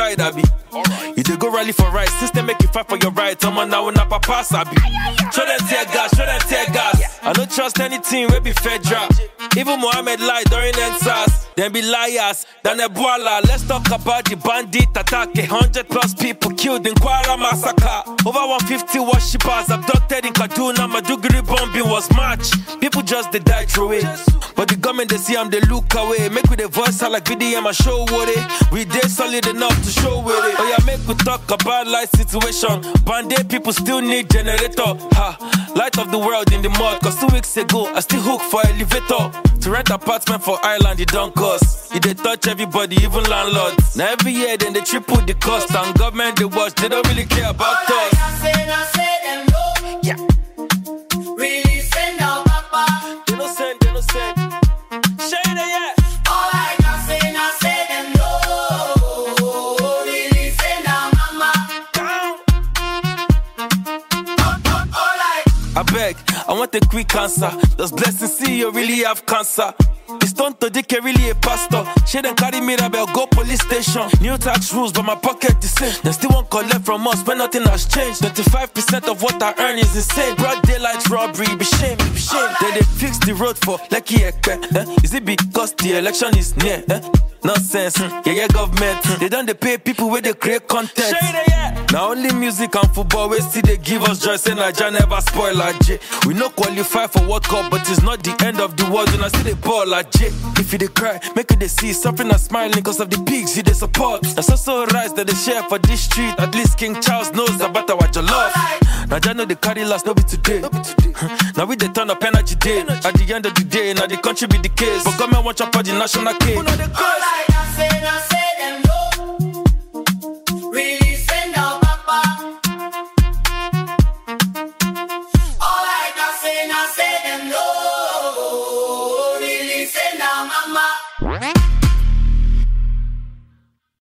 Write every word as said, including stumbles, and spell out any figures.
side, I be. You dey go rally for rights, system make you fight for your rights. I'm on now when I pass, I be. Show them tear gas, show them tear gas. I don't trust anything, we be federal. Even Mohammed lied during N S A S. Them be liars, then Ebola. Let's talk about the bandit attack. A hundred plus people killed in Kwara massacre. Over one hundred fifty worshippers abducted in Kaduna. Maduguri bombing was March. People just they die through it. But the government they see them, they look away. Make with the voice out like V D M and show what it. We dey solid enough to show with it. Oh yeah, make we talk about life situation. Band-Aid people still need generator. Ha, light of the world in the mud. Cause two weeks ago, I still hooked for elevator. To rent apartment for Island, it don't cost. It they touch everybody, even landlords. Now every year, then they triple the cost. And government they watch, they don't really care about us. I say, I say them no. Yeah. Really send out papa. They don't send, they don't send. Shade it, yeah. All I can say, I say them no. Really send out mama. Down. All I. I beg, I want a quick answer. Does Blessing see you really have cancer? It's done to dick really a pastor. She then carry me Mirabel, go police station. New tax rules, but my pocket is same. They still won't collect from us, but nothing has changed. twenty-five percent of what I earn is insane. Broad daylight robbery, be shame, be shame. Then they fix the road for Lucky Ekpe. Eh? Is it because the election is near? Eh? Nonsense, yeah, yeah, government. They don't they pay people where they create content. Now only music and football, we see they give us joy. Say Naija never spoil like J. We no qualify for World Cup, but it's not the end of the world. And I see they ball like J. If you they cry, make it they see suffering and smiling cause of the pigs you they support. That's also rights that they share for this street. At least King Charles knows about our jollof. Naija know they carry last, no be today. Now we they turn up energy day. At the end of the day, now the country be the case. But government want to the national cake. All I can say, I say them no.